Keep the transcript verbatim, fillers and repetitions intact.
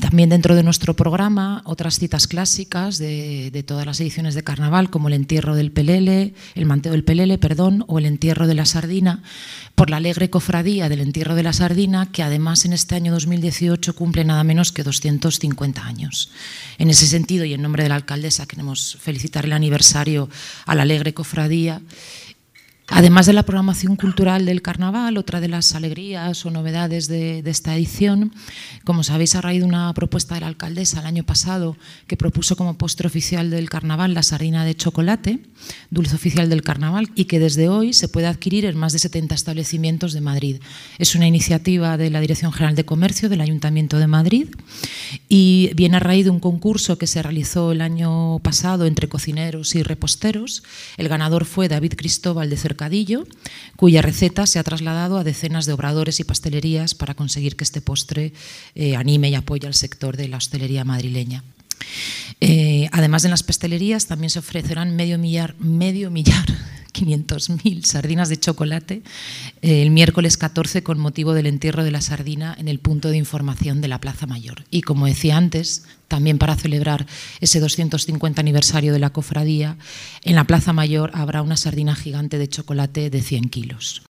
también dentro de nuestro programa otras citas clásicas de, de todas las ediciones de carnaval, como el entierro del Pelele, el manteo del Pelele, perdón, o el entierro de la sardina, por la alegre cofradía del entierro de la sardina, que además en este año dos mil dieciocho cumple nada menos que doscientos cincuenta años. En ese sentido, y en nombre de la alcaldesa, queremos felicitar el aniversario a la alegre cofradía. Además de la programación cultural del carnaval, otra de las alegrías o novedades de, de esta edición, como sabéis, a raíz de una propuesta de la alcaldesa el año pasado que propuso como postre oficial del carnaval la sardina de chocolate, dulce oficial del carnaval, y que desde hoy se puede adquirir en más de setenta establecimientos de Madrid. Es una iniciativa de la Dirección General de Comercio del Ayuntamiento de Madrid y viene a raíz de un concurso que se realizó el año pasado entre cocineros y reposteros. El ganador fue David Cristóbal de Cercadillo, cuya receta se ha trasladado a decenas de obradores y pastelerías para conseguir que este postre eh, anime y apoye al sector de la hostelería madrileña. Eh, además, en las pastelerías también se ofrecerán medio millar, medio millar, quinientos mil sardinas de chocolate eh, el miércoles catorce con motivo del entierro de la sardina en el punto de información de la Plaza Mayor. Y como decía antes, también para celebrar ese doscientos cincuenta aniversario de la cofradía, en la Plaza Mayor habrá una sardina gigante de chocolate de cien kilos.